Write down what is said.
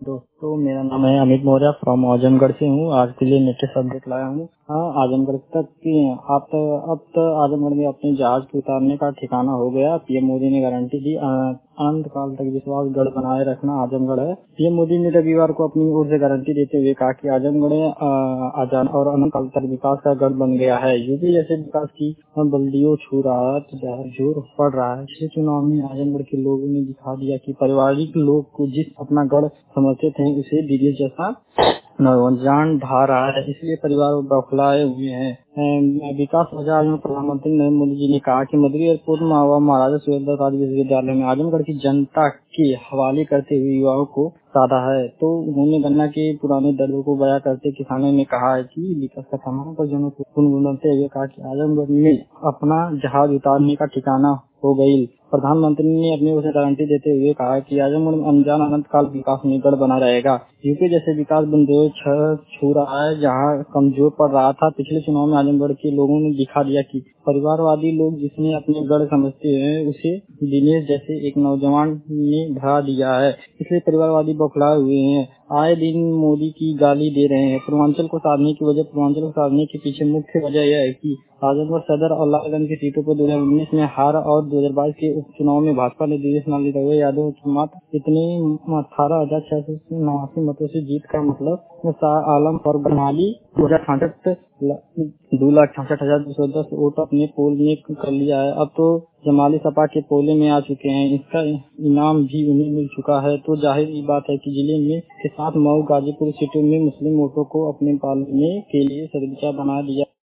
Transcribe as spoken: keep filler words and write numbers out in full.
दोस्तों, मेरा नाम है अमित मौर्य फ्रॉम आजमगढ़ से हूँ। आज के लिए लेटेस्ट अपडेट लाया हूँ। हाँ, आजमगढ़ तक की आप तो अब तो आजमगढ़ में अपने जहाज के उतारने का ठिकाना हो गया। पीएम मोदी ने गारंटी दी, अनंत काल तक विश्वास गढ़ बनाए रखना आजमगढ़ है। पीएम मोदी ने रविवार को अपनी ओर से गारंटी देते हुए कहा कि आजमगढ़ आजान और अनंत काल तक विकास का गढ़ बन गया है। यूपी जैसे विकास की बल्दियों छू रहा है, जोर पड़ रहा है। पिछले चुनाव में आजमगढ़ के लोगों ने दिखा दिया कि पारिवारिक लोग को जिस अपना गढ़ समझते थे उसे दीदी जैसा जान ढा रहा है। इसलिए परिवार बौखलाए हुए हैं। विकास बाजार में प्रधानमंत्री नरेंद्र मोदी जी ने कहा कि मदरी एयरपोर्ट में महाराजा सुहेलदेव विश्वविद्यालय में आजमगढ़ की जनता के हवाले करते हुए युवाओं को साधा है। तो उन्होंने गन्ना के पुराने दर्दों को बयां करते किसानों ने कहा है कि विकास का तमाम पर जनों को गुनगुनाते हुए कहा कि आजमगढ़ में अपना जहाज उतारने का ठिकाना हो गई। प्रधानमंत्री ने अपनी ओर से गारंटी देते हुए कहा कि आजमगढ़ में अनजान अनंत काल विकास में गढ़ बना रहेगा। यूपी जैसे विकास बंदे छू रहा है जहां कमजोर पड़ रहा था। पिछले चुनाव में आजमगढ़ के लोगों ने दिखा दिया कि परिवारवादी लोग जिसने अपने गढ़ समझते हैं उसे दिनेश जैसे एक नौजवान ने ढा दिया है। इसलिए परिवारवादी बौखलाए हुए हैं, आए दिन मोदी की गाली दे रहे हैं। पूर्वांचल को साधने की वजह पूर्वांचल को साधने के पीछे मुख्य वजह यह है कि आजमगढ़ सदर और लालगंज की सीटों पर दो हजार उन्नीस में हार और दो हजार बाईस के उपचुनाव में भाजपा ने दिनेश नाली रघुवर यादव की मात्र इतने अठारह हजार छह सौ नवासी मतों से जीत का मतलब शाह आलम पर बनाली दो हजार छाछठ दो लाख छाछठ हजार दो सौ दस वोट अपने पोल में कर लिया है। अब तो जमाली सपा के पोले में आ चुके हैं। इसका इनाम भी उन्हें मिल चुका है। तो जाहिर बात है कि जिले में के साथ मऊ गाजीपुर सीटों में मुस्लिम वोटों को अपने पालने के लिए सदगचा बना दिया।